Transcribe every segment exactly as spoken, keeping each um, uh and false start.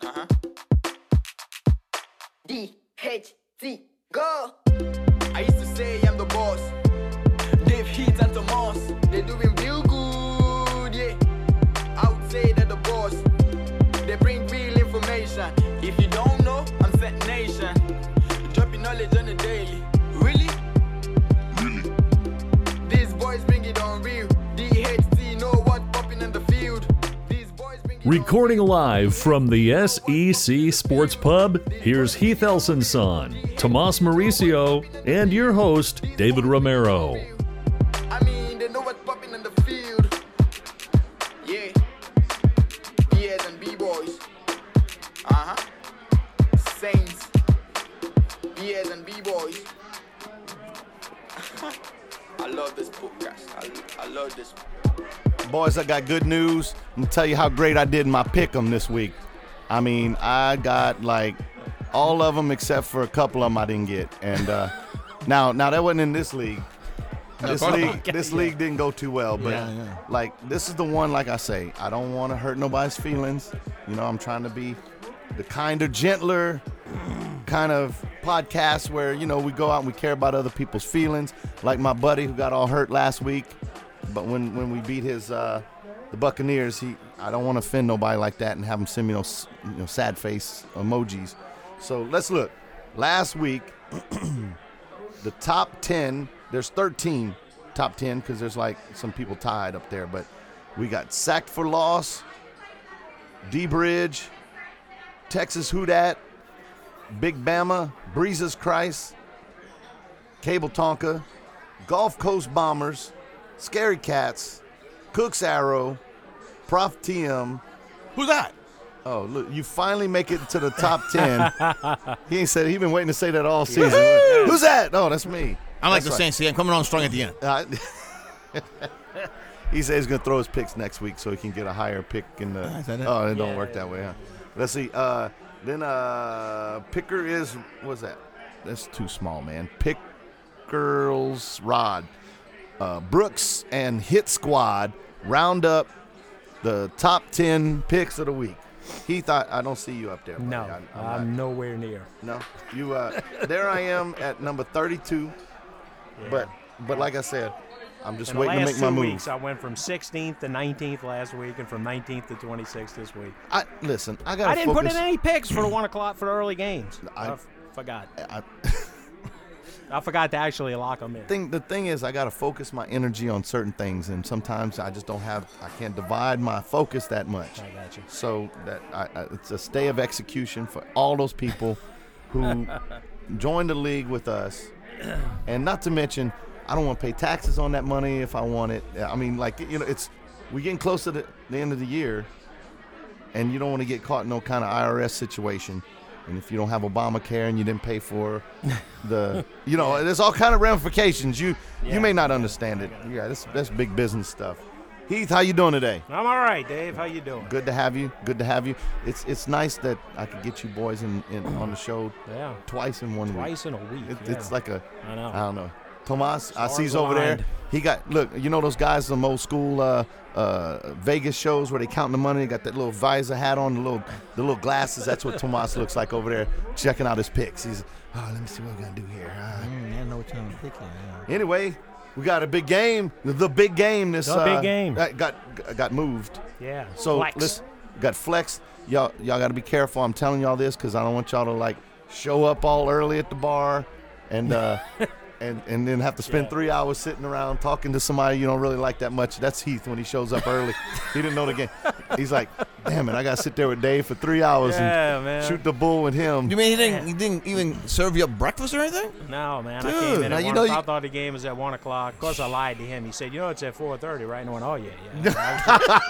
Uh-huh. D H T, go! I used to say I'm the boss. Dave Heat and Tomas, they're doing real good, yeah. I would say that the boss, they bring real information. If you don't know, I'm Set Nation. Dropping knowledge on the daily. Really? Really? These boys bring it on real. D H T know what's popping in the field. These boys bring it Recording live from the S E C Sports Pub, here's Heath Elson-Son, Tomas Mauricio, and your host, David Romero. I mean, they know what's popping in the field. Yeah. B S and B-boys. Uh-huh. Saints. B S and B-boys. I love this podcast. I, I love this. Boys, I got good news. I'm going to tell you how great I did in my pick'em this week. I mean, I got like all of them except for a couple of them I didn't get. And uh, now, now that wasn't in this league. This league, this league didn't go too well, but Yeah, yeah. like this is the one. Like I say, I don't want to hurt nobody's feelings. You know, I'm trying to be the kinder, gentler kind of podcast where you know we go out and we care about other people's feelings. Like my buddy who got all hurt last week, but when when we beat his uh, the Buccaneers, he I don't want to offend nobody like that and have him send me those you know sad face emojis. So let's look. Last week, the top ten. There's thirteen top ten because there's like some people tied up there. But we got Sacked for Loss, D-Bridge, Texas Who Dat, Big Bama, Breezes Christ, Cable Tonka, Gulf Coast Bombers, Scary Cats, Cook's Arrow, Prof T M. Who's that? Oh, look, you finally make it to the top ten. He ain't said, he been waiting to say that all season. Who's that? Oh, that's me. I like That's the right. Saints. See, I'm coming on strong at the end. Uh, he said he's going to throw his picks next week so he can get a higher pick in the. Is that it? Oh, it don't Yeah, work yeah. that way, huh? Let's see. Uh, then uh, Picker is, what's that? That's too small, man. Picker's Rod. Uh, Brooks and Hit Squad round up the top ten picks of the week. Heath, I, I don't see you up there. buddy. No, I, I'm I'm not- nowhere near. No, you. Uh, there I am at number thirty-two. Yeah. But but like I said, I'm just In the waiting to last make my two move. weeks, I went from sixteenth to nineteenth last week, and from nineteenth to twenty-sixth this week. I listen. I got. I didn't focus. put in any picks for the one o'clock for the early games. I, I- f- forgot. I, I forgot to actually lock them in. thing the thing is, I got to focus my energy on certain things, and sometimes I just don't have. I can't divide my focus that much. I got you. So that I, I, it's a stay of execution for all those people who joined the league with us, and not to mention, I don't want to pay taxes on that money if I want it. I mean, like you know, it's we getting close to the, the end of the year, and you don't want to get caught in no kind of I R S situation. And if you don't have Obamacare and you didn't pay for the, you know, there's all kind of ramifications. You Yeah. you may not understand it. Yeah, that's that's big business stuff. Heath, how you doing today? I'm all right, Dave. How you doing? Good to have you. Good to have you. It's it's nice that I could get you boys in, in on the show Yeah. twice in one week. Twice in a week. It, yeah. It's like a I know. I don't know. Tomas, I Stars see he's over there. aligned. He got look. You know those guys, some old school uh, uh, Vegas shows where they counting the money. They got that little visor hat on, the little the little glasses. That's what Tomas looks like over there, checking out his picks. He's oh, let me see what we're gonna do here. Uh, Mm, I don't know what you're picking. Yeah. Anyway, we got a big game. The big game. This The uh, big game. that got got moved. Yeah. So Flex. listen, got flexed. Y'all, y'all got to be careful. I'm telling y'all this because I don't want y'all to like show up all early at the bar, and uh, and and then have to spend Yeah. three hours sitting around talking to somebody you don't really like that much. That's Heath when he shows up early. He didn't know the game. He's like, damn it, I got to sit there with Dave for three hours Yeah, and man. shoot the bull with him. You mean he didn't? He didn't even serve you up breakfast or anything? No, man. I Dude, came in now at you one know o'clock. you- I thought the game was at one o'clock. Of course, I lied to him. He said, "You know, it's at four thirty, right?" And I went, "Oh yeah, yeah."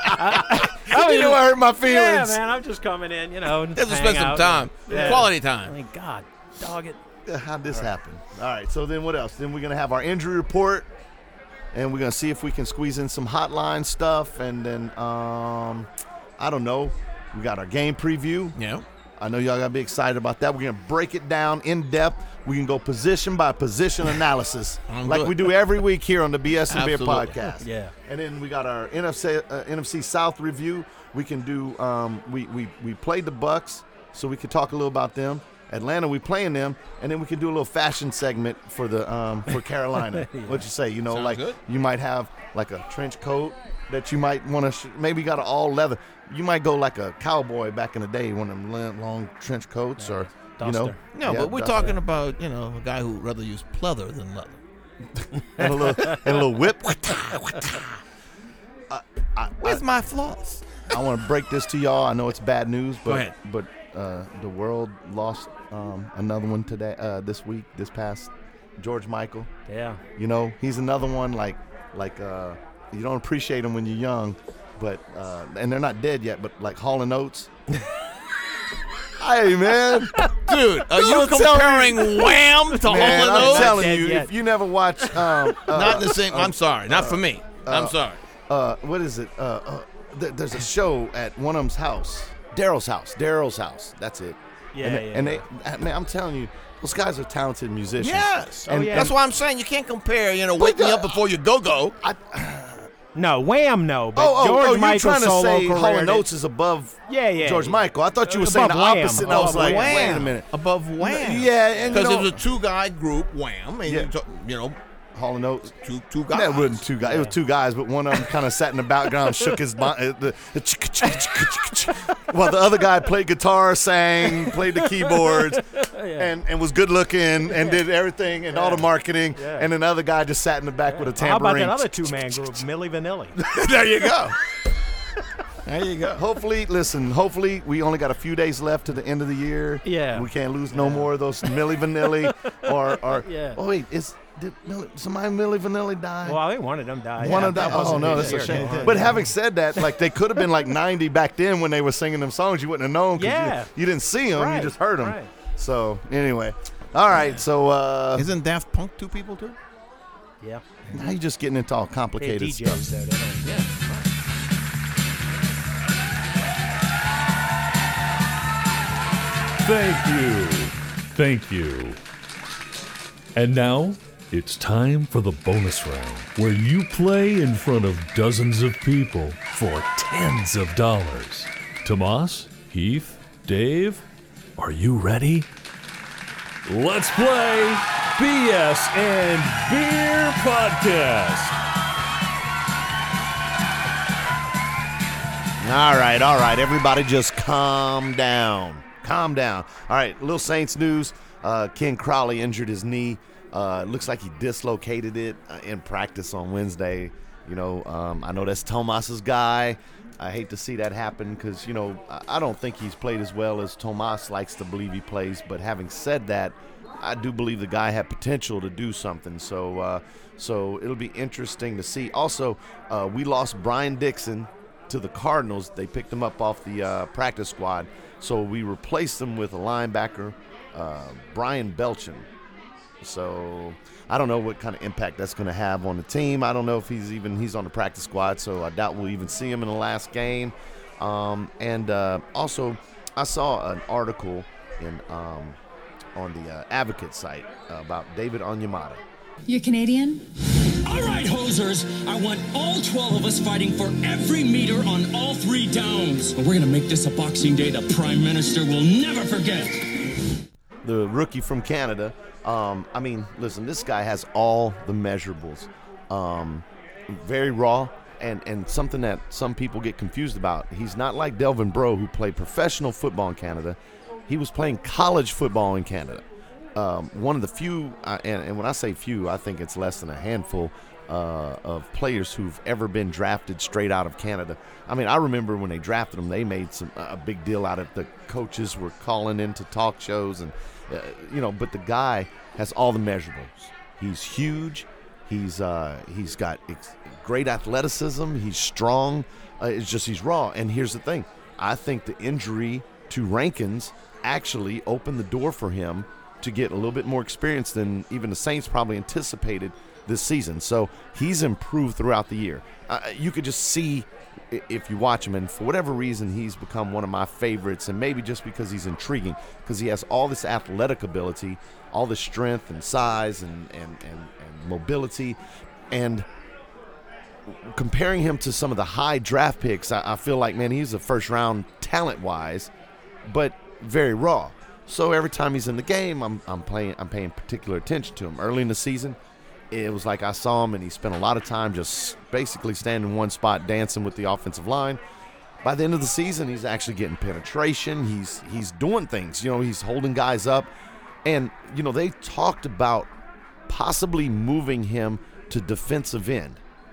I, you know I hurt my yeah, feelings. man. I'm just coming in, you know, Have to hang spend some out. time, Yeah. quality I time. mean, God, dog it. How'd this happen? All right, so then what else? Then we're going to have our injury report, and we're going to see if we can squeeze in some hotline stuff, and then, um, I don't know, we got our game preview. Yeah. I know y'all got to be excited about that. We're going to break it down in depth. We can go position by position analysis I'm like good. we do every week here on the B S and Beer Absolutely. podcast. Yeah. And then we got our N F C uh, N F C South review. We can do um, we, we we played the Bucks. so we could talk a little about them. Atlanta, we playing them, and then we could do a little fashion segment for the um, for Carolina. Yeah. What'd you say? You know, Sounds like good. you might have like a trench coat that you might want to. Sh- maybe got an all leather. You might go like a cowboy back in the day, one of them long, long trench coats, or you know. Duster. No, Yeah, but we're duster. talking about, you know, a guy who'd rather use pleather than leather. and a little and a little whip. Where's my floss? I want to break this to y'all. I know it's bad news, but Go ahead. but uh, the world lost um, another one today, uh, this week, this past George Michael. Yeah. You know, he's another one like like uh, you don't appreciate him when you're young, but uh, and they're not dead yet. But like Hall and Oates. Hey man, Dude, are you Don't tell comparing Wham to man, Hall and I'm Oates? telling Dead you, yet. if you never watch, um, uh, Not in the same. I'm sorry, not for me. I'm sorry. uh, what is it? Uh, uh, th- there's a show at one of them's house, Daryl's house. Daryl's house. That's it. Yeah, and, yeah, they, and yeah. they, uh, man, I'm telling you, those guys are talented musicians. Yes. And- yeah. That's why I'm saying you can't compare, you know, wake me up before you go-go. No, Wham, no. But Oh, oh, George oh, you're Michael's trying to solo say career Hall and did- Oates is above Yeah, yeah. George yeah. Michael. I thought you were Above saying the Wham. opposite, and I was Above like, Wham. wait a minute. Above Wham. Yeah, and you Because know, it was a two-guy group, Wham, and Yeah. you, talk, you know, Hall and Oates. two two guys. That wasn't two guys. It was two guys, but one of them kind of sat in the background, shook his bo- uh, the, the chicka, chicka, chicka, chicka, chicka. While the other guy played guitar, sang, played the keyboards, and, and was good looking and did everything and all the marketing. Yeah. And then the other guy just sat in the back with a How about tambourine. that other two-man group, Milli Vanilli? There you go. There you go. Hopefully, listen, hopefully we only got a few days left to the end of the year. Yeah. We can't lose no more of those Milli Vanilli or, or Yeah. oh wait, is did Milli, somebody Milli Vanilli die? Well, I think one of them died. One Yeah, of them. that Oh wasn't no, this that's a year, shame. no. But having said that, like they could have been like ninety back then when they were singing them songs. You wouldn't have known. 'Cause Yeah. You, you didn't see them. Right, You just heard them. right. So anyway, all right. So uh, Isn't Daft Punk two people too? Yeah. now you're just getting into all They're complicated D Js, stuff. though. They don't, yeah. Thank you. Thank you. And now it's time for the bonus round, where you play in front of dozens of people for tens of dollars. Tomas, Heath, Dave, are you ready? Let's play B S and Beer Podcast. All right, all right. Everybody just calm down. Calm down. All right, little Saints news. Uh, Ken Crowley injured his knee. Uh, looks like he dislocated it uh, in practice on Wednesday. You know, um, I know that's Tomas's guy. I hate to see that happen because, you know, I, I don't think he's played as well as Tomas likes to believe he plays. But having said that, I do believe the guy had potential to do something. So, uh, so it'll be interesting to see. Also, uh, we lost Brian Dixon to the Cardinals. They picked him up off the uh, practice squad. So we replaced him with a linebacker, uh, Brian Belchin. So I don't know what kind of impact that's going to have on the team. I don't know if he's even he's on the practice squad, so I doubt we'll even see him in the last game. Um, and uh, also, I saw an article in um, on the uh, Advocate site uh, about David Onyemata. You Canadian? All right, hosers, I want all twelve of us fighting for every meter on all three downs. We're going to make this a Boxing Day the Prime Minister will never forget. The rookie from Canada. Um, I mean, listen, this guy has all the measurables. Um, very raw, and, and something that some people get confused about. He's not like Delvin Breaux, who played professional football in Canada. He was playing college football in Canada. Um, one of the few, uh, and, and when I say few, I think it's less than a handful uh, of players who've ever been drafted straight out of Canada. I mean, I remember when they drafted him, they made some a big deal out of it. The coaches were calling into talk shows, and uh, you know, but the guy has all the measurables. He's huge. He's uh, he's got ex- great athleticism. He's strong. Uh, it's just he's raw. And here's the thing: I think the injury to Rankins actually opened the door for him to get a little bit more experience than even the Saints probably anticipated this season. So he's improved throughout the year. Uh, you could just see i- if you watch him, and for whatever reason, he's become one of my favorites, and maybe just because he's intriguing, because he has all this athletic ability, all this strength and size and, and, and, and mobility. And comparing him to some of the high draft picks, I, I feel like, man, he's a first-round talent-wise, but very raw. So every time he's in the game, I'm I'm playing I'm paying particular attention to him. Early in the season, it was like I saw him and he spent a lot of time just basically standing in one spot dancing with the offensive line. By the end of the season, he's actually getting penetration. He's he's doing things. You know, he's holding guys up. And, you know, they talked about possibly moving him to defensive end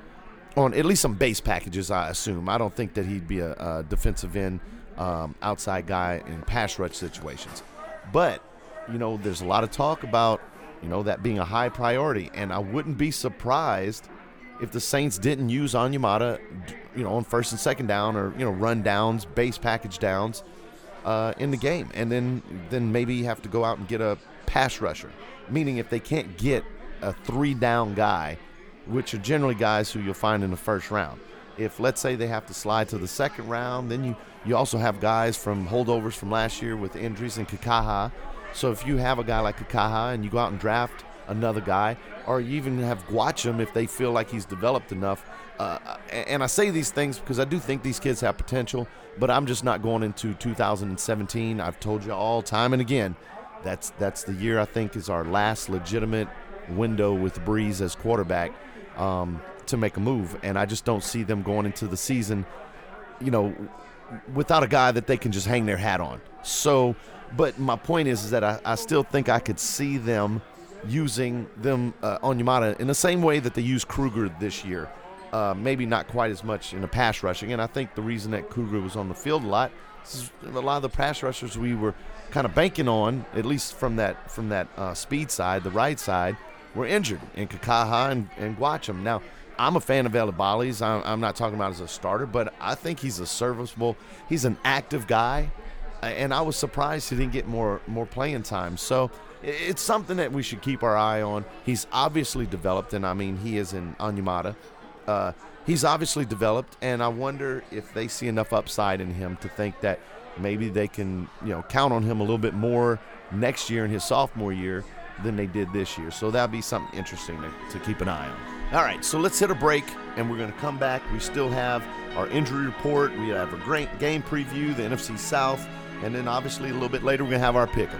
on at least some base packages, I assume. I don't think that he'd be a, a defensive end um, outside guy in pass rush situations. But, you know, there's a lot of talk about, you know, that being a high priority. And I wouldn't be surprised if the Saints didn't use Onyemata, you know, on first and second down or, you know, run downs, base package downs uh, in the game. And then, then maybe you have to go out and get a pass rusher, meaning if they can't get a three-down guy, which are generally guys who you'll find in the first round. If, let's say, they have to slide to the second round, then you, you also have guys from holdovers from last year with injuries in Kakaha. So if you have a guy like Kakaha and you go out and draft another guy, or you even have Guacham if they feel like he's developed enough. Uh, and I say these things because I do think these kids have potential, but I'm just not going into two thousand seventeen. I've told you all time and again, that's that's the year I think is our last legitimate window with Breeze as quarterback um, to make a move. And I just don't see them going into the season, you know, without a guy that they can just hang their hat on. So, but my point is, is that I, I still think I could see them using them uh, Onyemata in the same way that they used Kruger this year. Uh, maybe not quite as much in the pass rushing. And I think the reason that Kruger was on the field a lot is a lot of the pass rushers we were kind of banking on, at least from that from that uh, speed side, the right side, were injured in Kakaha and, and Guacham. Now, I'm a fan of Elibali's. I'm, I'm not talking about as a starter, but I think he's a serviceable, he's an active guy. And I was surprised he didn't get more more playing time. So it's something that we should keep our eye on. He's obviously developed, and I mean, he is in Onyemata. Uh, he's obviously developed, and I wonder if they see enough upside in him to think that maybe they can, you know, count on him a little bit more next year in his sophomore year than they did this year. So that'll be something interesting to, to keep an eye on. All right, so let's hit a break, and we're going to come back. We still have our injury report. We have a great game preview, the N F C South, and then obviously a little bit later we're going to have our pick'em.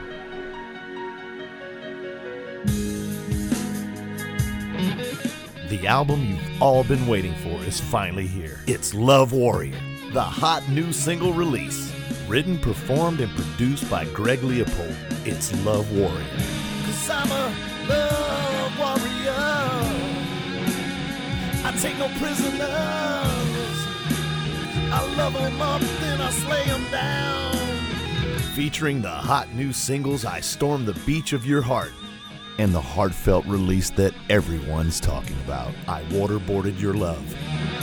The album you've all been waiting for is finally here. It's Love Warrior, the hot new single release. Written, performed, and produced by Greg Leopold. It's Love Warrior. 'Cause I'm a love warrior. I take no prisoners. I love them up, then I slay them down. Featuring the hot new singles I Storm the Beach of Your Heart and the heartfelt release that everyone's talking about, I Waterboarded Your Love.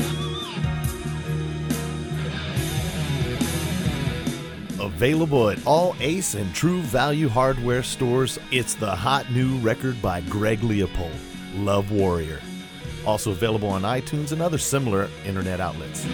Available at all Ace and True Value hardware stores, it's the hot new record by Greg Leopold, Love Warrior. Also available on iTunes and other similar internet outlets.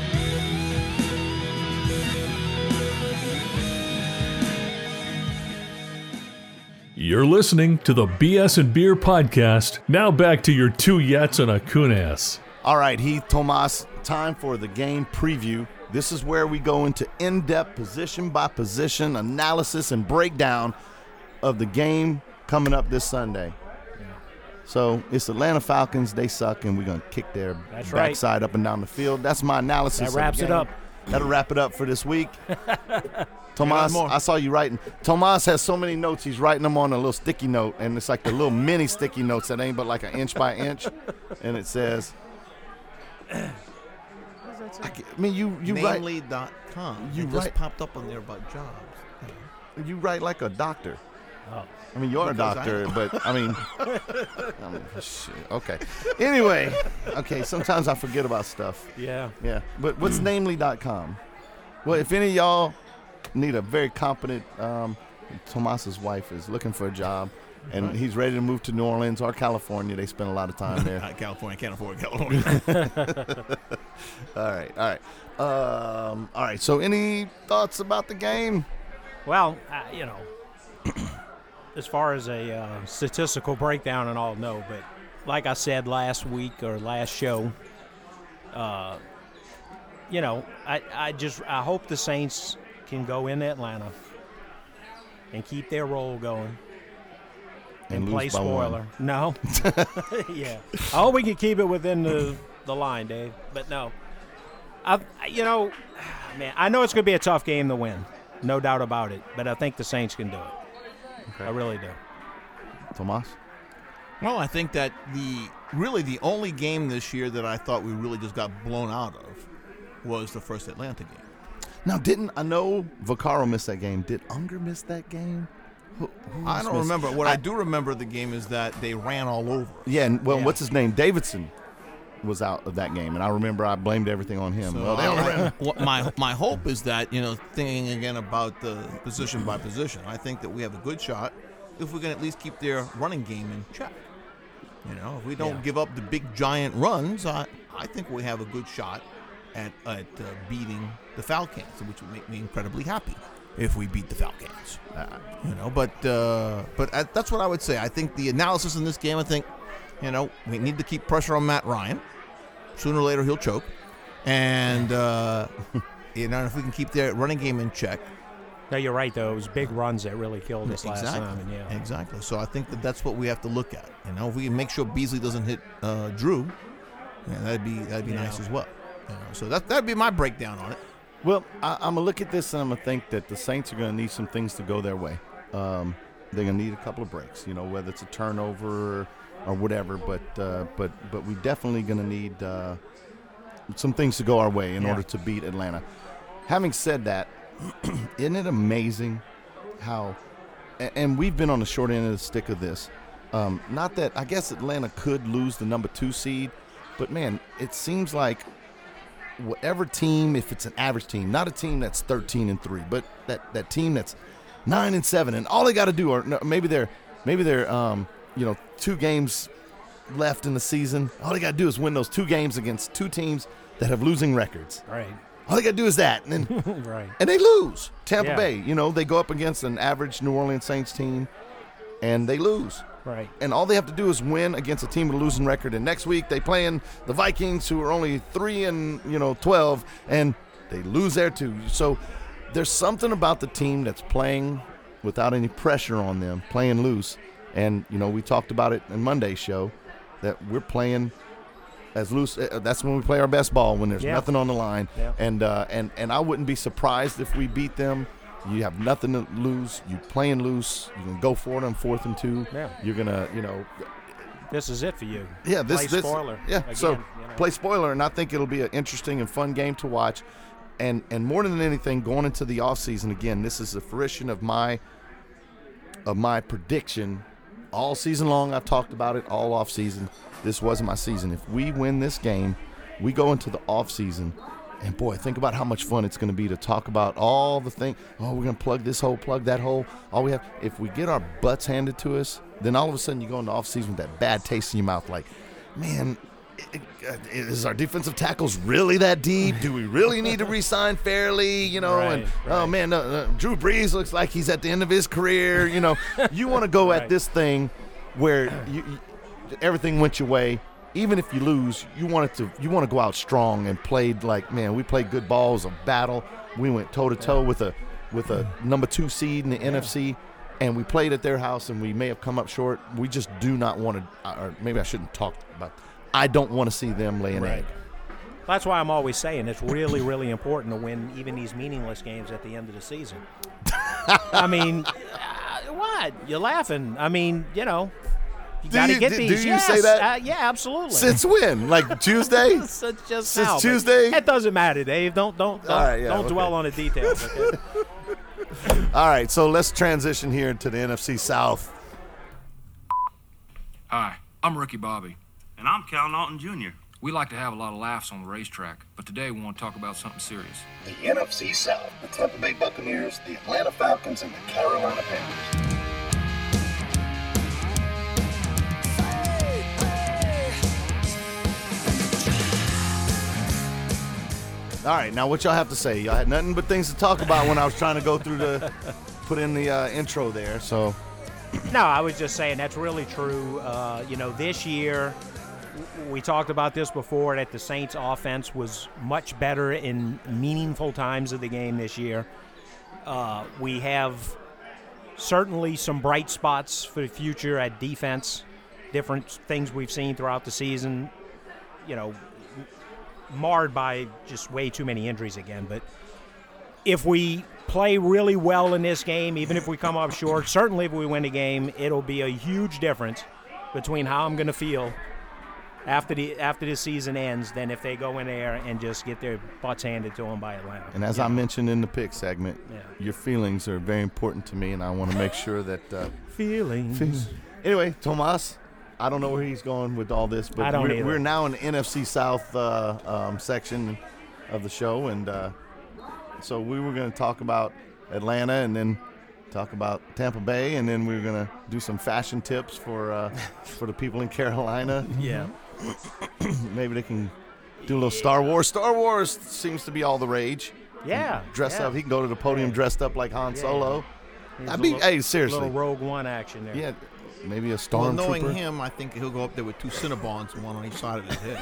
You're listening to the B S and Beer Podcast. Now back to your two Yets and a Kunas. All right, Heath, Tomas, time for the game preview. This is where we go into in-depth position-by-position analysis and breakdown of the game coming up this Sunday. Yeah. So it's Atlanta Falcons. They suck, and we're going to kick their That's backside right. up and down the field. That's my analysis. That wraps of the it game. up. That'll wrap it up for this week. Tomas, I saw you writing. Tomas has so many notes. He's writing them on a little sticky note, and it's like the little mini sticky notes that ain't but like an inch by inch, and it says. I, can, I mean, you you write. Namely dot com. You it just write- popped up on there about jobs. You write like a doctor. Oh. I mean, you're Because a I doctor, am. but I mean, I mean, shit. Okay. Anyway, okay. Sometimes I forget about stuff. Yeah. Yeah. But what's namely dot com? Well, if any of y'all need a very competent, um, Tomas's wife is looking for a job, and he's ready to move to New Orleans or California. They spend a lot of time there. Uh, California can't afford California. All right. All right. Um, all right. So, any thoughts about the game? Well, uh, you know, as far as a uh, statistical breakdown and all, no. But like I said last week or last show, uh, you know, I, I just I hope the Saints can go into Atlanta and keep their roll going. And, And lose play by spoiler. one. No. Yeah. I hope we can keep it within the, the line, Dave. But no. I, you know, man, I know it's going to be a tough game to win. No doubt about it. But I think the Saints can do it. Okay. I really do. Tomas? Well, I think that the really the only game this year that I thought we really just got blown out of was the first Atlanta game. Now, didn't I know Vaccaro missed that game? Did Unger miss that game? Who, who I else don't missed- remember. What I, do remember of the game is that they ran all over. Yeah, and well, Yeah. what's his name? Davidson was out of that game, and I remember I blamed everything on him. So well, they only I- ran. what my my hope is that, you know, thinking again about the position by position, I think that we have a good shot if we can at least keep their running game in check. You know, if we don't Yeah. give up the big giant runs, I I think we have a good shot at at uh, beating the Falcons, which would make me incredibly happy if we beat the Falcons. Uh, you know, but uh, but I, that's what I would say. I think the analysis in this game, I think, you know, we need to keep pressure on Matt Ryan. Sooner or later, he'll choke. And, uh, you know, if we can keep their running game in check. No, you're right, though. It was big runs that really killed us last Exactly. time. And yeah. Exactly. So I think that that's what we have to look at. You know, if we can make sure Beasley doesn't hit uh, Drew, yeah, that'd be that'd be Yeah. nice as well. You know, so that that'd be my breakdown on it. Well, I, I'm gonna look at this and I'm gonna think that the Saints are gonna need some things to go their way. Um, they're gonna need a couple of breaks, you know, whether it's a turnover or whatever. But uh, but but we definitely gonna need uh, some things to go our way in Yeah. order to beat Atlanta. Having said that, isn't it amazing how? And, and we've been on the short end of the stick of this. Um, not that I guess Atlanta could lose the number two seed, but man, it seems like whatever team, if it's an average team, not a team that's thirteen and three, but that, that team that's nine and seven, and all they got to do, or no, maybe they're maybe they're um, you know two games left in the season. All they got to do is win those two games against two teams that have losing records. Right. All they got to do is that, and then Right. and they lose. Tampa Yeah. Bay, you know, they go up against an average New Orleans Saints team, and they lose. Right. And all they have to do is win against a team with a losing record. And next week they playing the Vikings, who are only three and you know twelve, and they lose there too. So there's something about the team that's playing without any pressure on them, playing loose. And you know we talked about it in Monday's show that we're playing as loose. uh, That's when we play our best ball, when there's Yeah. nothing on the line. Yeah. And uh, and and I wouldn't be surprised if we beat them. You have nothing to lose. You playing loose. You can go for it on fourth and two. Yeah. You're gonna, you know, This is it for you. yeah. This Play this spoiler. yeah. Again, so you know. play spoiler, and I think it'll be an interesting and fun game to watch. And and more than anything, going into the off season again, this is the fruition of my of my prediction. All season long, I've talked about it. All off season, this wasn't my season. If we win this game, we go into the off season. And boy, think about how much fun it's going to be to talk about all the things. Oh, we're going to plug this hole, plug that hole. All we have, if we get our butts handed to us, then all of a sudden you go into off season with that bad taste in your mouth. Like, man, it, it, is our defensive tackles really that deep? Do we really need to re-sign Fairley? You know, Right, and oh right. man, uh, uh, Drew Brees looks like he's at the end of his career. You know, you want to go Right. at this thing where you, you, everything went your way. Even if you lose, you want it to. You want to go out strong and played like, man, we played good balls of battle. We went toe to toe with a with a number two seed in the N F C, and we played at their house, and we may have come up short. We just do not want to, or maybe I shouldn't talk about. I don't want to see them lay an Right. egg. That's why I'm always saying it's really, really important to win even these meaningless games at the end of the season. I mean, uh, what? You're laughing. I mean, you know, you Do got to you- get do- these. do you yes. say that? Uh, yeah, absolutely. Since when? Like Tuesday? Since just Since now, but Tuesday? It doesn't matter, Dave. Don't don't don't, All right, yeah, don't okay. dwell on the details. Okay? All right, so let's transition here to the N F C South. Hi, I'm Ricky Bobby. And I'm Cal Naughton Junior We like to have a lot of laughs on the racetrack, but today we want to talk about something serious. The N F C South, the Tampa Bay Buccaneers, the Atlanta Falcons, and the Carolina Panthers. All right, now what y'all have to say? Y'all had nothing but things to talk about when I was trying to go through the, put in the uh, intro there. So, No, I was just saying that's really true. Uh, you know, this year, w- we talked about this before, that the Saints' offense was much better in meaningful times of the game this year. Uh, we have certainly some bright spots for the future at defense, different things we've seen throughout the season, you know, marred by just way too many injuries again. But if we play really well in this game, even if we come up short, certainly if we win the game, it'll be a huge difference between how I'm going to feel after the after the season ends than if they go in there and just get their butts handed to them by Atlanta. And as You I know? mentioned in the pick segment, Yeah. your feelings are very important to me, and I want to make sure that uh, Feelings. Anyway, Tomas, I don't know where he's going with all this, but I don't we're, either. we're now in the N F C South uh, um, section of the show, and uh, so we were going to talk about Atlanta and then talk about Tampa Bay, and then we were going to do some fashion tips for uh, for the people in Carolina. Yeah. Maybe they can do a little Star Wars. Star Wars seems to be all the rage. Yeah. Dress yeah. up. He can go to the podium Yeah. dressed up like Han Yeah. Solo. He's I a mean, little- hey, seriously. Little Rogue One action there. Yeah, maybe a Well, stormtrooper. knowing him, I think he'll go up there with two Cinnabons, one on each side of his head.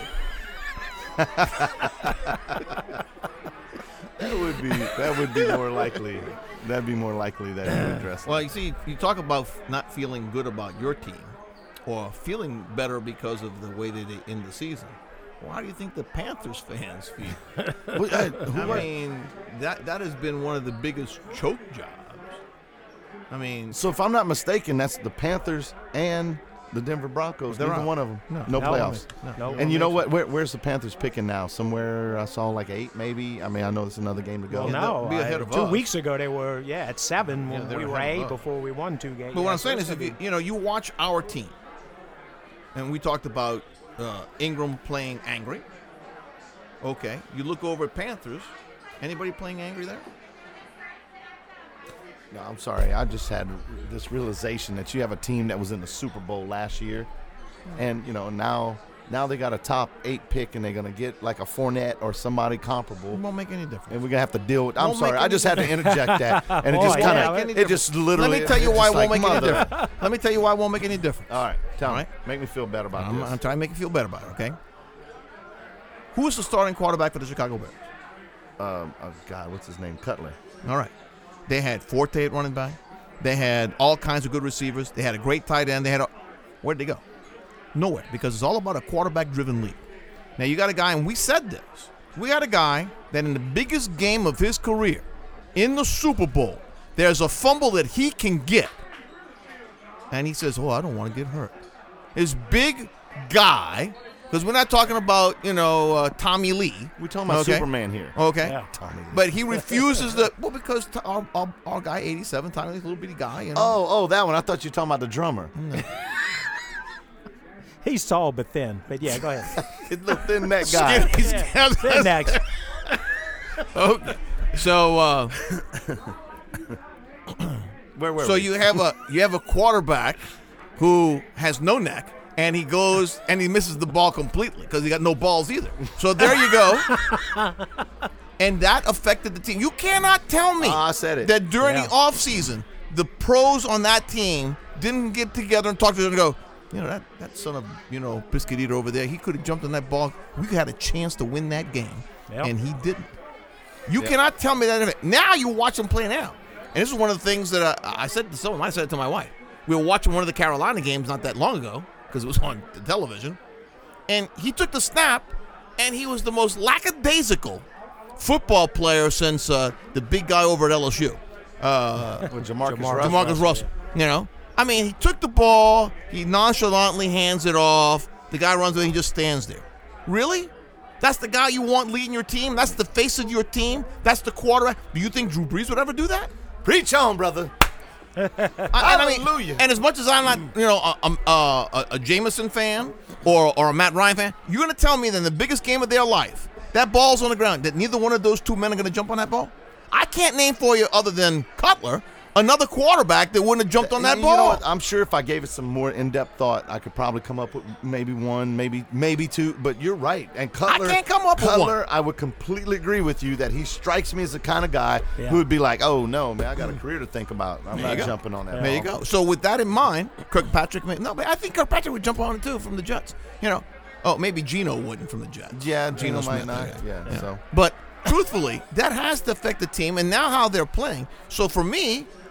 That would be that would be more likely. That'd be more likely that he would dress. Well, you see, you talk about f- not feeling good about your team or feeling better because of the way that they end the season. Well, how do you think the Panthers fans feel? Well, hey, who I are- mean, that that has been one of the biggest choke jobs. I mean, so if I'm not mistaken, that's the Panthers and the Denver Broncos. They're Neither out. one of them. No, No. playoffs. No. And you know what? Where, where's the Panthers picking now? Somewhere I saw like eight, maybe. I mean, I know it's another game to go. Well, Yeah, no. they'll be ahead I- of two us. weeks ago, they were, yeah, at seven Yeah, when they're we were ahead of eight us. before we won two games. but what Yeah, I'm saying so is, it's if you gonna you know, you watch our team, and we talked about uh, Ingram playing angry. Okay, you look over at Panthers. Anybody playing angry there? No, I'm sorry. I just had this realization that you have a team that was in the Super Bowl last year, and you know now now they got a top eight pick, and they're gonna get like a Fournette or somebody It comparable, won't make any difference. and we're gonna have to deal with. I'm Won't sorry. make I any just had to interject that, and it Boy, just kind yeah, of it- it just literally. Let me tell you it's why it just won't like, make any mother. difference. Let me tell you why it won't make any difference. All right, tell All me. right. Make me feel better about I'm, this. I'm trying to make you feel better about it, okay? Who is the starting quarterback for the Chicago Bears? um, oh God, what's his name? Cutler. All right. They had Forte at running back. They had all kinds of good receivers. They had a great tight end. They had a, where'd they go? Nowhere, because it's all about a quarterback-driven league. Now, you got a guy, and we said this. We got a guy that in the biggest game of his career, in the Super Bowl, there's a fumble that he can get. And he says, oh, I don't want to get hurt. This big guy, because we're not talking about, you know, uh, Tommy Lee. We're talking about Okay. Superman here. Okay. Yeah. Tommy Lee. But he refuses to. Well, because t- our, our, our guy, eighty-seven, Tommy Lee's a little bitty guy. You know? Oh, oh, that one. I thought you were talking about the drummer. He's tall but thin. But yeah, go ahead. the thin neck guy. He's- Yeah. Thin next. Okay. So, uh, Where were so we? you have a you have a quarterback who has no neck, and he goes and he misses the ball completely because he got no balls either. So there you go. And that affected the team. You cannot tell me Oh, I said it. that during Yeah. the offseason, the pros on that team didn't get together and talk to each other and go, you know, that, that son of, you know, biscuit eater over there, he could have jumped on that ball. We had a chance to win that game, Yep. and he didn't. You cannot tell me that. Now you watch him play now. And this is one of the things that I, I said to someone, I said it to my wife. We were watching one of the Carolina games not that long ago because it was on the television. And he took the snap, and he was the most lackadaisical football player since uh, the big guy over at L S U. Uh, With Jamarcus Jamarcus Russell. DeMarcus Russell, you know. I mean, he took the ball, he nonchalantly hands it off. The guy runs away, he just stands there. Really? That's the guy you want leading your team? That's the face of your team? That's the quarterback? Do you think Drew Brees would ever do that? Preach on, brother. I, and I mean, Hallelujah. and as much as I'm not, you know, a, a, a, a Jameson fan or or a Matt Ryan fan, you're going to tell me that in the biggest game of their life, that ball's on the ground, that neither one of those two men are going to jump on that ball? I can't name for you, other than Cutler, another quarterback that wouldn't have jumped on that you ball. know what? I'm sure if I gave it some more in-depth thought, I could probably come up with maybe one, maybe maybe two. But you're right. And Cutler, can't come up with Cutler, one. I would completely agree with you that he strikes me as the kind of guy Yeah. who would be like, "Oh no, man, I got a career to think about. I'm There not you go. jumping on that." There you ball." go. So with that in mind, Kirkpatrick may, no, but I think Kirkpatrick would jump on it too from the Jets. You know, oh, maybe Geno wouldn't from the Jets. Yeah, Geno might Smith, not. yeah. Yeah. So But truthfully, that has to affect the team and now how they're playing. So for me,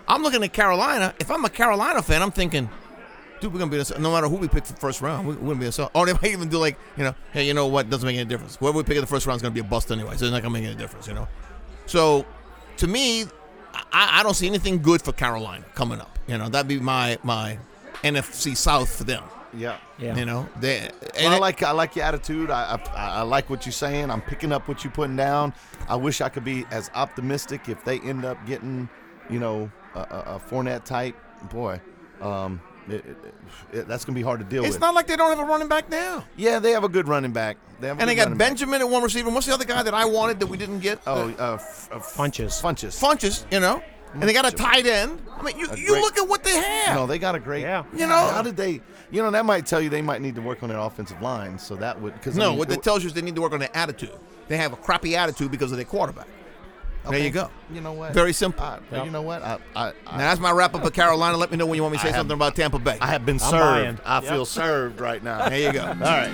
I'm looking at Carolina. If I'm a Carolina fan, I'm thinking, dude, we're going to be this, no matter who we pick for the first round, we're going to be this. Or they might even do like, you know, hey, you know what? Doesn't make any difference. Whoever we pick in the first round is going to be a bust anyway, so it's not going to make any difference, you know? So, to me, I, I don't see anything good for Carolina coming up. You know, that'd be my my N F C South for them. Yeah. Yeah. You know, they, and Well, I it- like I like your attitude. I, I I like what you're saying. I'm picking up what you're putting down. I wish I could be as optimistic if they end up getting, you know, a, a, a Fournette type. Boy, um, it, it, it, that's gonna be hard to deal it's with. not like they don't have a running back now. Yeah, they have a good running back. They have a And they good got running back. Benjamin at one receiver. What's the other guy that I wanted that we didn't get? Oh, Uh, uh, f- uh, f- Funches. Funches. Funches, you know. And they got a tight end. I mean, you, A you great- look at what they have. No, they got a great. Yeah. You know- how did they? You know, that might tell you they might need to work on their offensive line. So that would because No, I mean, what that tells you is they need to work on their attitude. They have a crappy attitude because of their quarterback. There you go. You know what? Very simple. Uh, You know what? I, I, I, Now, that's my wrap up of Carolina. Let me know when you want me to say I have- something about Tampa Bay. I have been I'm served. buying. I Yep. feel served right now. There you go. All right.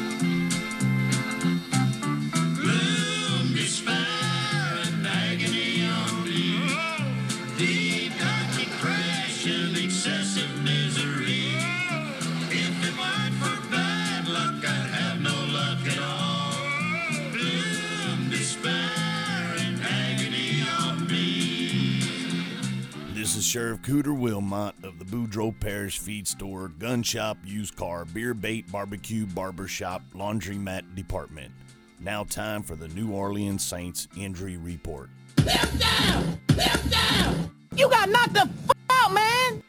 This is Sheriff Cooter Wilmot of the Boudreaux Parish Feed Store, Gun Shop, Used Car, Beer Bait, Barbecue, Barber Shop, Laundromat Department. Now time for the New Orleans Saints injury report. Left down! Left down! You got knocked the f*** out, man!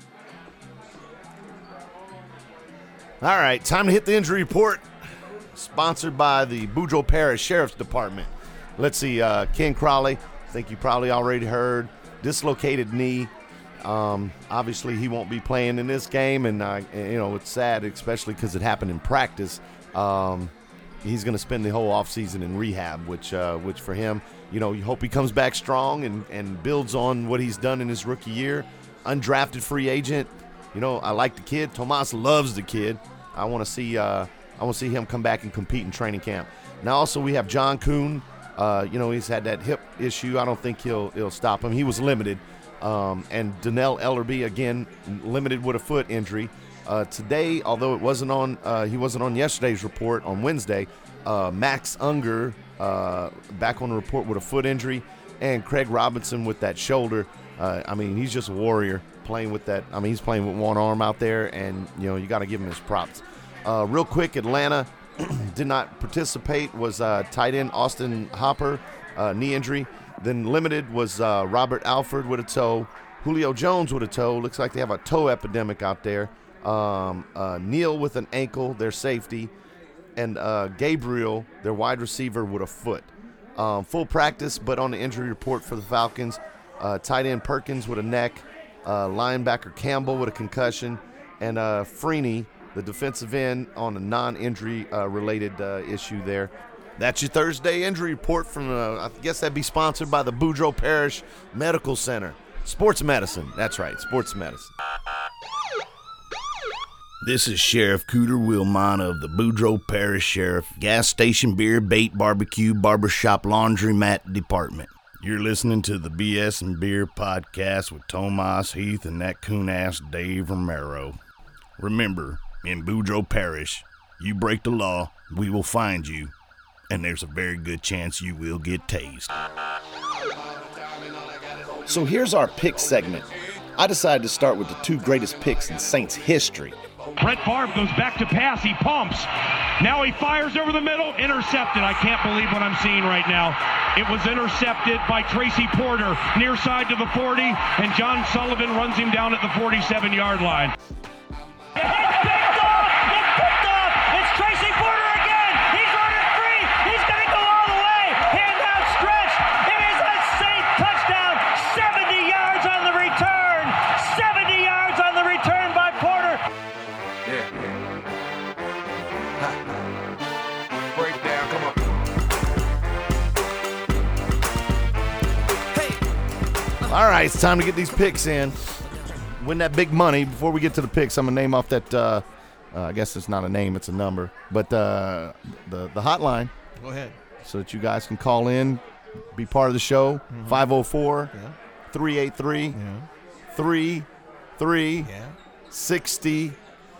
All right, time to hit the injury report. Sponsored by the Boudreaux Parish Sheriff's Department. Let's see, uh, Ken Crowley, I think you probably already heard, dislocated knee. Um, obviously, he won't be playing in this game, and, uh, you know, it's sad, especially because it happened in practice. Um, he's going to spend the whole offseason in rehab, which uh, which for him, you know, you hope he comes back strong and, and builds on what he's done in his rookie year. Undrafted free agent. You know, I like the kid. Tomas loves the kid. I want to see uh, I want to see him come back and compete in training camp. Now, also, we have John Kuhn. Uh, you know, he's had that hip issue. I don't think he'll he'll stop him. He was limited. Um, and Donnell Ellerby, again, limited with a foot injury. Uh, today, although it wasn't on, uh, he wasn't on yesterday's report on Wednesday, uh, Max Unger uh, back on the report with a foot injury, and Craig Robinson with that shoulder. Uh, I mean, he's just a warrior playing with that. I mean, he's playing with one arm out there, and, you know, you got to give him his props. Uh, real quick, Atlanta did not participate, was uh, tight end Austin Hopper, uh, knee injury. Then limited was uh, Robert Alford with a toe, Julio Jones with a toe. Looks like they have a toe epidemic out there. Um, uh, Neal with an ankle, their safety, and uh, Gabriel, their wide receiver, with a foot. Um, full practice, but on the injury report for the Falcons, uh, tight end Perkins with a neck, uh, linebacker Campbell with a concussion, and uh, Freeney, the defensive end, on a non-injury uh, related uh, issue there. That's your Thursday injury report from, uh, I guess that'd be sponsored by the Boudreaux Parish Medical Center. Sports medicine. That's right, sports medicine. This is Sheriff Cooter Wilmot of the Boudreaux Parish Sheriff Gas Station Beer Bait Barbecue Barbershop Laundromat Department. You're listening to the B S and Beer Podcast with Tomas Heath and that coon-ass Dave Romero. Remember, in Boudreaux Parish, you break the law, we will find you, and there's a very good chance you will get tased. So here's our pick segment. I decided to start with the two greatest picks in Saints history. Brett Favre goes back to pass. He pumps. Now he fires over the middle. Intercepted. I can't believe what I'm seeing right now. It was intercepted by Tracy Porter near side to the forty, and John Sullivan runs him down at the forty-seven-yard line. It's picked off! It's picked off! It's Tracy Porter again! He's running free! He's going to go all the way! Hand outstretched! It is a Saint touchdown! seventy yards on the return! seventy yards on the return by Porter! Yeah. Ha. Break down, come on. All right, it's time to get these picks in. Win that big money. Before we get to the picks, I'm going to name off that, uh, uh, I guess it's not a name, it's a number, but uh, the, the hotline. Go ahead. So that you guys can call in, be part of the show. Mm-hmm. five oh four, three eight three, Yeah. three three Yeah. sixty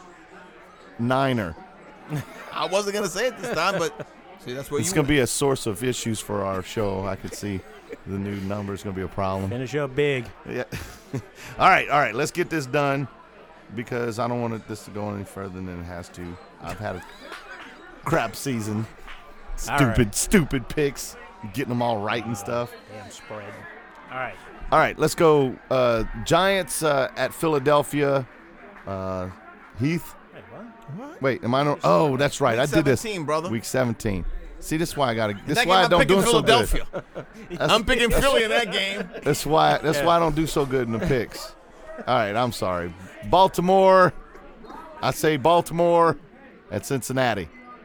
niner. I wasn't gonna say it this time, but see, that's where It's you. going to be a source of issues for our show. I could see the new number is going to be a problem. Finish up big. Yeah. all right, all right. Let's get this done because I don't want it, this to go any further than it has to. I've had a crap season. All Stupid, right. stupid picks. Getting them all right and stuff. Damn spread. All right. All right, let's go. Uh, Giants uh, at Philadelphia. Uh, Heath. Hey, what? What? Wait, am I no? Oh, that's right. Week I did this. seventeen, brother. Week seventeen. See, this is why I got to. This That is why game I I'm don't picking do so good. Philadelphia. That's- I'm picking Philly in that game. That's why. That's Yeah. why I don't do so good in the picks. All right, I'm sorry. Baltimore. I say Baltimore at Cincinnati.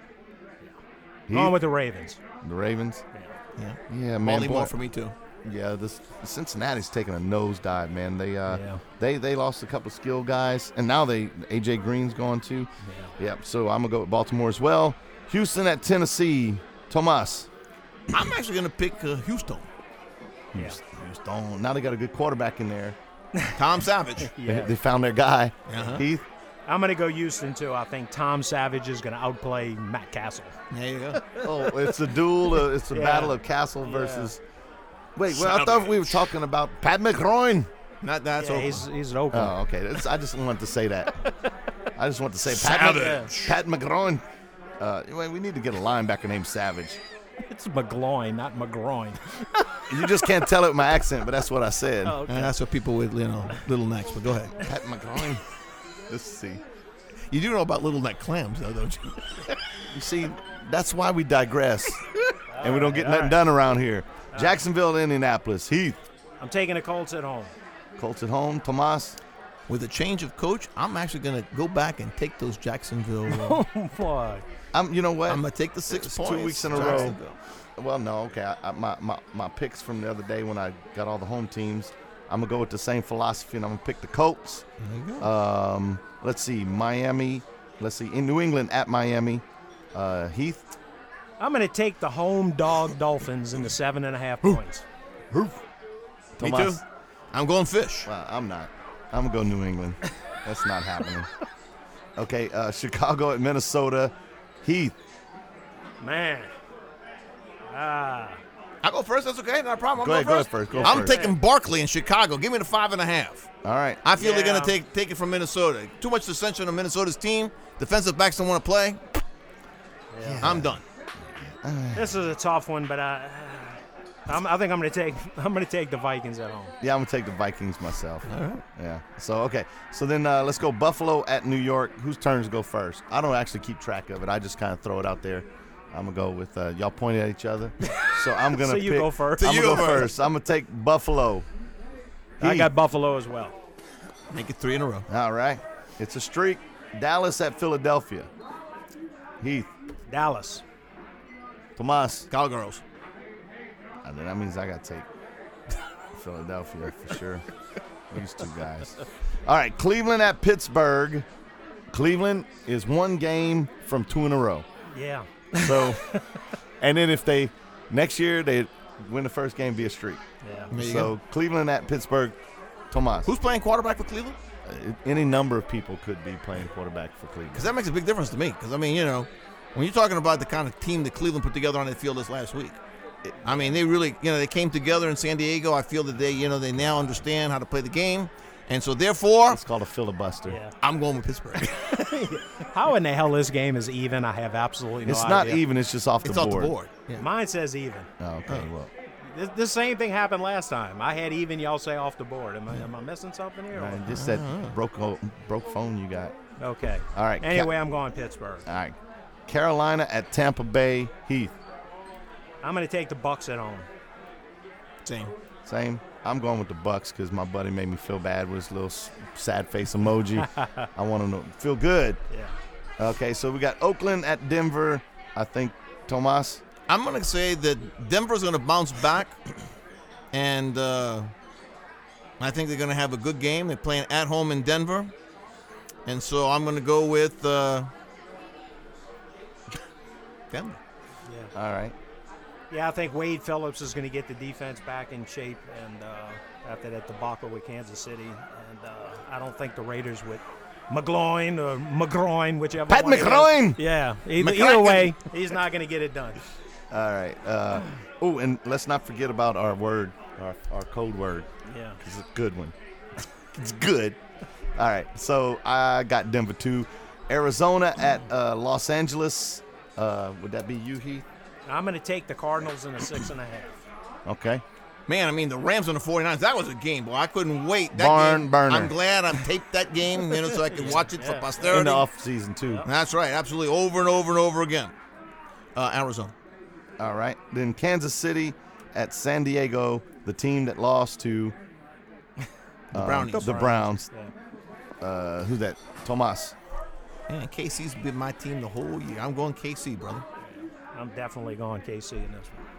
Going Heath? with the Ravens. The Ravens. Yeah. Yeah, man. Baltimore boy. for me too. Yeah, this Cincinnati's taking a nosedive, man. They uh, Yeah. they they lost a couple skill guys, and now they A J Green's gone too. Yeah. Yep. So I'm gonna go with Baltimore as well. Houston at Tennessee. Tomas. I'm actually gonna pick uh, Houston. Yeah. Houston. Now they got a good quarterback in there. Tom Savage. They, Yeah. they found their guy. Uh-huh. Heath. I'm going to go Houston, too. I think Tom Savage is going to outplay Matt Castle. There you go. Oh, it's a duel. Uh, it's a Yeah. battle of Castle versus. Wait, well, I thought we were talking about Pat McGroin. Not that's Yeah, over. he's, he's an Oakland. Oh, okay. That's, I just wanted to say that. I just want to say Pat, Savage. Pat McGroin. Uh, wait, we need to get a linebacker named Savage. It's McGloin, not McGroin. You just can't tell it with my accent, but that's what I said. Oh, And that's for people with you know little necks. But go ahead. Pat McGroin. Let's see. You do know about little neck clams, though, don't you? You see, that's why we digress, and we don't get all nothing right. done around here. Jacksonville, Indianapolis. Heath. I'm taking the Colts at home. Colts at home. Tomas. With a change of coach, I'm actually gonna go back and take those Jacksonville. Uh, Oh, boy. I'm. You know what? I'm gonna take the six It's points. two weeks in a row. Jacksonville. Well, no, okay. I, I, my, my my picks from the other day when I got all the home teams, I'm gonna go with the same philosophy, and I'm gonna pick the Colts. There you go. Um, let's see, Miami. Let's see, in New England at Miami. Uh, Heath. I'm going to take the home dog Dolphins in the seven and a half points. Me too. Tomas. I'm going fish. Well, I'm not. I'm gonna go New England. That's not happening. Okay, uh, Chicago at Minnesota. Heath. Man. Ah. I go first. That's okay. Not a problem. I'm Go ahead, going go first. ahead first, go I'm first. taking Barkley in Chicago. Give me the five and a half. All right. I feel they're Yeah. going to take take it from Minnesota. Too much dissension on Minnesota's team. Defensive backs don't want to play. I'm done. This is a tough one, but I, I'm, I think I'm going to take I'm going to take the Vikings at home. Yeah, I'm gonna take the Vikings myself. All right. Yeah. So okay. So then uh, let's go Buffalo at New York. Whose turn to go first? I don't actually keep track of it. I just kind of throw it out there. I'm gonna go with uh, y'all pointing at each other. So I'm gonna. So you pick, go first. I'm So gonna you go go first. first. I'm gonna take Buffalo. I Heath. got Buffalo as well. Make it three in a row. All right. It's a streak. Dallas at Philadelphia. Heath. Dallas. Tomas. Cowgirls. I mean, that means I got to take Philadelphia for sure. These two guys. All right, Cleveland at Pittsburgh. Cleveland is one game from two in a row. Yeah. So, and then if they next year they win the first game, be a streak. Yeah. There you So go. Cleveland at Pittsburgh. Tomas. Who's playing quarterback for Cleveland? Uh, Any number of people could be playing quarterback for Cleveland. Because that makes a big difference to me. Because, I mean, you know, when you're talking about the kind of team that Cleveland put together on the field this last week, it, I mean, they really, you know, they came together in San Diego. I feel that they, you know, they now understand how to play the game. And so, therefore, It's called a filibuster. Yeah. I'm going with Pittsburgh. How in the hell this game is even? I have absolutely no It's idea. not even. It's just off the it's board. off the board. Yeah. Mine says even. Oh, okay. Well, This, the same thing happened last time. I had even. Y'all say off the board. Am I, am I missing something here? uh, just that broke ho- broke phone you got. Okay. All right. Ca- Anyway, I'm going Pittsburgh. All right. Carolina at Tampa Bay. Heath. I'm going to take the Bucks at home. Same. Same. I'm going with the Bucks because my buddy made me feel bad with his little s- sad face emoji. I want him to feel good. Yeah. Okay, so we got Oakland at Denver. I think Tomas. I'm going to say that Denver's going to bounce back, and uh, I think they're going to have a good game. They're playing at home in Denver, and so I'm going to go with uh, Denver. All right. Yeah, I think Wade Phillips is going to get the defense back in shape, and uh, after that debacle with Kansas City, and uh, I don't think the Raiders with McGloin or McGroin, whichever Pat one it is. McGloin! Yeah, either, McGloin. either way, he's not going to get it done. All right. Uh, oh, and let's not forget about our word, our, our code word. Yeah. It's a good one. It's good. All right. So I got Denver two. Arizona at uh, Los Angeles. Uh, would that be you, Heath? I'm going to take the Cardinals in a six and a half. Okay. Man, I mean, the Rams on the 49ers, that was a game, boy. I couldn't wait. That Barn game, burner. I'm glad I taped that game, you know, so I could watch it for Yeah. posterity. In the off season, too. That's right. Absolutely. Over and over and over again. Uh, Arizona. All right. Then Kansas City at San Diego, the team that lost to The um, Brownies. The Browns. Yeah. Uh, who's that? Tomas. Man, K C's been my team the whole year. I'm going K C, brother. I'm definitely going K C in this one.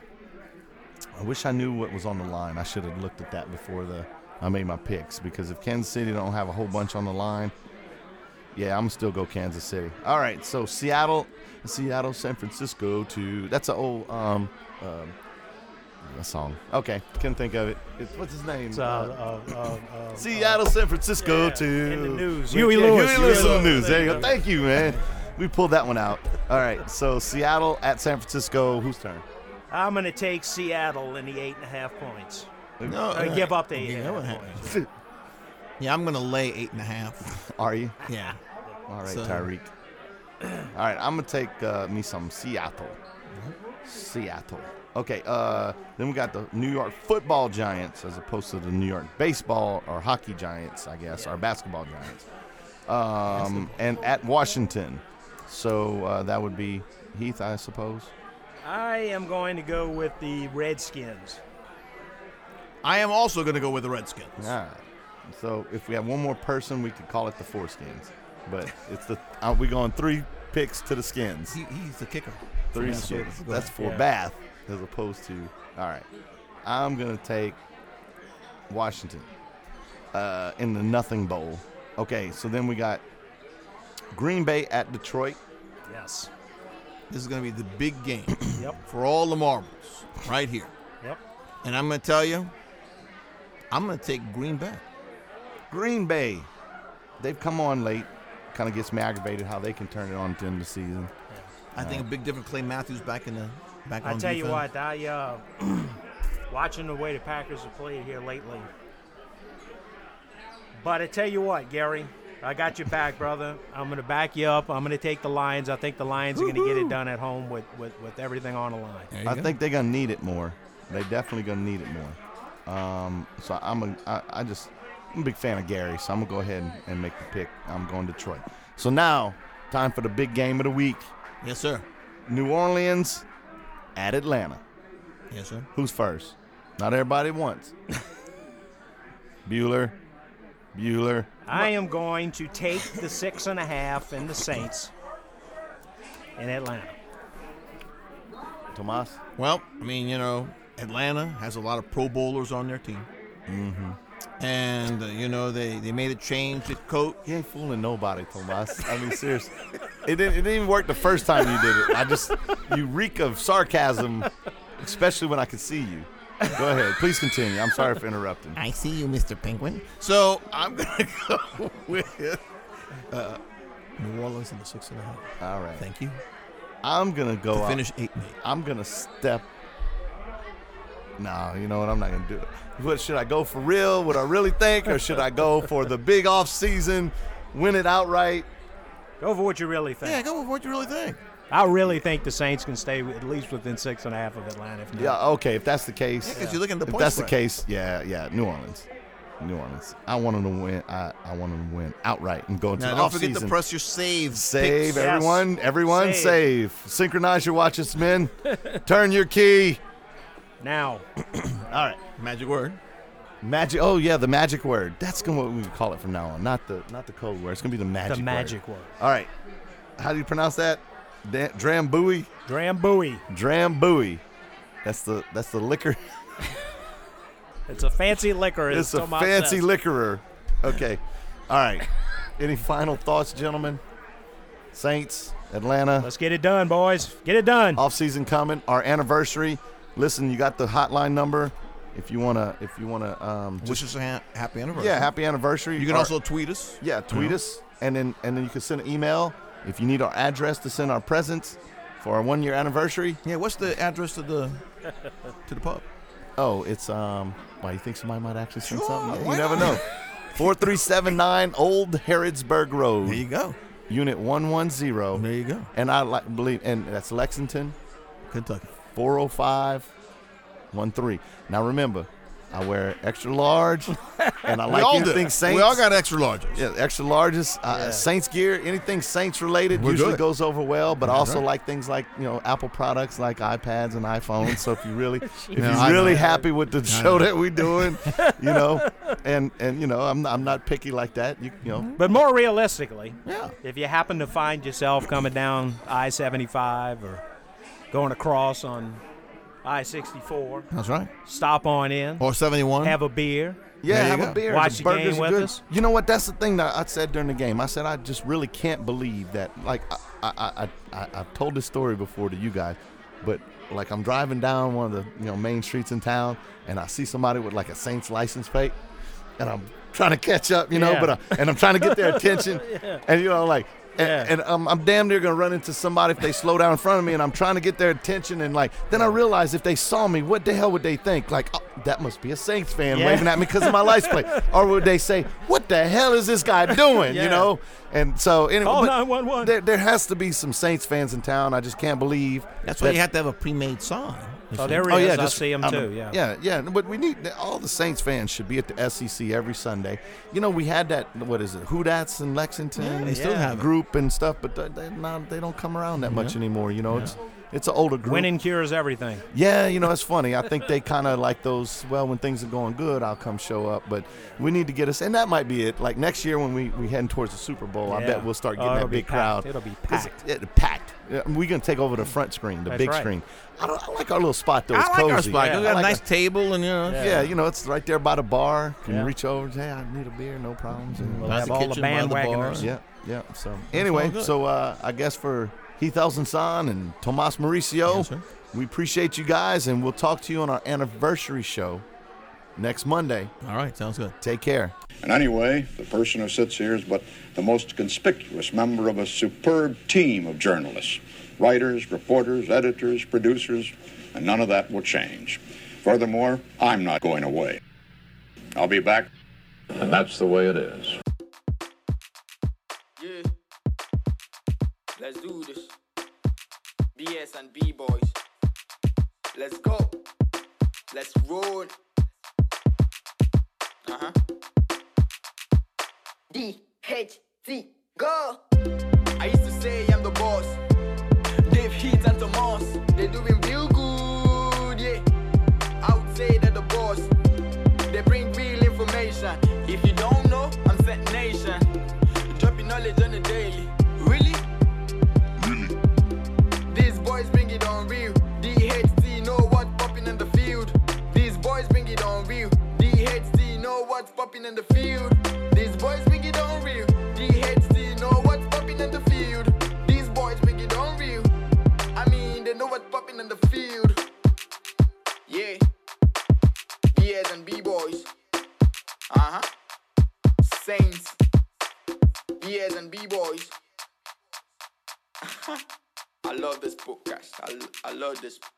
I wish I knew what was on the line. I should have looked at that before the I made my picks, because if Kansas City don't have a whole bunch on the line, yeah, I'm gonna still go Kansas City. All right, so Seattle, Seattle, San Francisco to that's an old um, um a song. Okay, couldn't think of it. It's, what's his name? It's, uh, uh, uh, uh, Seattle, San Francisco yeah, to in the news. Yeah, Huey Lewis. Huey Lewis Huey on the Lewis. news. There you go. Thank you, man. We pulled that one out. All right, so Seattle at San Francisco. Whose turn? I'm going to take Seattle in the eight and a half points. No, I give up the eight yeah, and a what half happened? points. Yeah, I'm going to lay eight and a half. Are you? Yeah. All right, So- Tyreek. All right, I'm gonna take uh, me some Seattle. Seattle. Okay. Uh, then we got the New York Football Giants, as opposed to the New York Baseball or Hockey Giants, I guess, or Basketball Giants. Um, and at Washington. So uh, that would be Heath, I suppose. I am going to go with the Redskins. I am also going to go with the Redskins. All right. So if we have one more person, we could call it the Foreskins. But it's the uh, we going three picks to the Skins. He, he's the kicker. Three Yeah, skins. so- That's for Yeah. Bath, as opposed to. All right, I'm gonna take Washington uh, in the Nothing Bowl. Okay, so then we got Green Bay at Detroit. Yes. This is going to be the big game Yep. for all the marbles right here. Yep. And I'm going to tell you, I'm going to take Green Bay. Green Bay, they've come on late. Kind of gets me aggravated how they can turn it on to end the season. I think a big difference. Clay Matthews back in the back I on tell you defense. what, I uh, watching the way the Packers have played here lately. But I tell you what, Gary, I got your back, brother. I'm going to back you up. I'm going to take the Lions. I think the Lions are going to get it done at home with, with, with everything on the line. I think they're gonna need it more. They definitely gonna need it more. Um, so I'm a, I, I just I'm a big fan of Gary, so I'm gonna go ahead and, and make the pick. I'm going Detroit. So now, time for the big game of the week. Yes, sir. New Orleans at Atlanta. Yes, sir. Who's first? Not everybody at once. Bueller. Bueller. I am going to take the six and a half and the Saints in Atlanta. Tomas. Well, I mean, you know, Atlanta has a lot of Pro Bowlers on their team. Mm-hmm. And, uh, you know, they, they made a change at coach. You ain't fooling nobody, Tomas. I mean, seriously. It didn't, it didn't even work the first time you did it. I just, you reek of sarcasm, especially when I can see you. Go ahead. Please continue. I'm sorry for interrupting. I see you, Mister Penguin. So I'm going to go with uh, New Orleans in the six and a half. All right. Thank you. I'm going to go To out- finish eight and eight. I'm going to step. No, you know what? I'm not going to do it. What, should I go for real? What I really think? Or should I go for the big off season, win it outright? Go for what you really think. Yeah, go with what you really think. I really think the Saints can stay at least within six and a half of Atlanta. If not. Yeah, okay. If that's the case. Yeah, 'cause you're looking at the If point that's spread. the case, yeah, yeah. New Orleans. New Orleans. I want them to win. I, I want them to win outright and go into Now, the don't off forget season. to press your save. Save, picks. everyone. Everyone, Save. save. Synchronize your watches, men. Turn your key. Now, All right. Magic word. Magic. Oh yeah, the magic word. That's gonna what we call it from now on. Not the not the code word. It's gonna be the magic. the magic word. All right. How do you pronounce that? Da- Drambuie. Drambuie. Drambuie. That's the that's the liquor. It's a fancy liquor. as It's a Tomas fancy says. liquorer. Okay. All right. Any final thoughts, gentlemen? Saints. Atlanta. Let's get it done, boys. Get it done. Off season coming. Our anniversary. Listen, you got the hotline number. If you wanna, if you wanna, um, wish us a ha- happy anniversary. Yeah, happy anniversary. You can Our- also tweet us. Yeah, tweet Yeah. us, and then and then you can send an email if you need our address to send our presents for our one year anniversary. Yeah, what's the address to the to the pub? Oh, it's um. Why you think somebody might actually send Sure, something? Yeah, why you never not? know. Four three seven nine Old Harrodsburg Road. There you go. Unit one one zero. There you go. And I like believe, and that's Lexington, Kentucky. four oh five one three. Now remember, I wear extra large, and I We like all anything do. Saints. We all got extra larges. Yeah, extra larges, uh, Yeah. Saints gear, anything Saints related We're usually good. goes over well. But I That's also right. like things like you know Apple products like iPads and iPhones. So if you really, if Yeah, you're I really know. happy with the show that we're doing, you know, and and you know I'm I'm not picky like that. You you know. But more realistically, Yeah. if you happen to find yourself coming down I seventy-five or going across on I sixty-four, That's right. stop on in, Or seventy-one. have a beer. Yeah, There you have go. a beer. Watch The the burgers game are with good. us. You know what? That's the thing that I said during the game. I said I just really can't believe that. Like I, I, I, I I've told this story before to you guys, but like I'm driving down one of the you know main streets in town, and I see somebody with like a Saints license plate, and I'm trying to catch up, you know, Yeah. but I, and I'm trying to get their attention, Yeah. and you know like. And, Yeah. and um, I'm damn near gonna run into somebody if they slow down in front of me, and I'm trying to get their attention. And like, then I realize if they saw me, what the hell would they think? Like, oh, that must be a Saints fan Yeah. waving at me because of my license plate, or would they say, "What the hell is this guy doing?" Yeah. You know. And so anyway, Call but nine one one. there, there has to be some Saints fans in town. I just can't believe. That's why that- you have to have a pre-made sign. You Oh, see. there he Oh is. yeah, I just, see him I too. don't- Yeah. yeah, yeah. But we need all the Saints fans should be at the S E C every Sunday. You know, we had that. What is it? Hoodats in Lexington. Yeah, they still Yeah. have it. group and stuff, but they they not they don't come around that much anymore. You know, it's it's an older group. Winning cures everything. Yeah, you know, it's funny. I think they kind of like those. Well, when things are going good, I'll come show up. But we need to get us, and that might be it. Like next year when we we heading towards the Super Bowl, I Yeah. bet we'll start Oh, getting it'll that be big packed. crowd. It'll be 'Cause packed. It, packed. Yeah, we're gonna take over the front screen, the That's big right. screen. I, don't, I like our little spot though. It's I like our cozy. spot. Yeah. We got I a like nice our- table and you know. Yeah, you know, it's right there by the bar. You can Yeah. reach over. Hey, I need a beer, no problems. And We'll Nice have all the kitchen by the bar. bandwagoners. yeah, yeah. So anyway, good. so uh, I guess for Heath Elson and Tomas Mauricio, Yes, sir. we appreciate you guys, and we'll talk to you on our anniversary show next Monday. All right, sounds good. Take care. And anyway, the person who sits here is but the most conspicuous member of a superb team of journalists, writers, reporters, editors, producers, and none of that will change. Furthermore, I'm not going away. I'll be back. And that's the way it is. Yeah. Let's do this. B S and B-boys. Let's go. Let's roll. Uh-huh. D H T, go. I used to say I'm the boss. Dave Heath and Tomas, they doing real good, yeah. I would say they're the boss. They bring real information. If you don't know, I'm set nation. Dropping knowledge on the daily. Really? Really? These boys bring it on real. D H T know what's popping in the field. These boys bring it on real. D H T know what's popping in the field. These boys bring it on real. D H T know what's popping in the field. These boys bring it on real. I mean, they know what's popping in the field. Yeah. B S and B-boys. Uh-huh. Saints. B S and B-boys. I love this podcast. I, I love this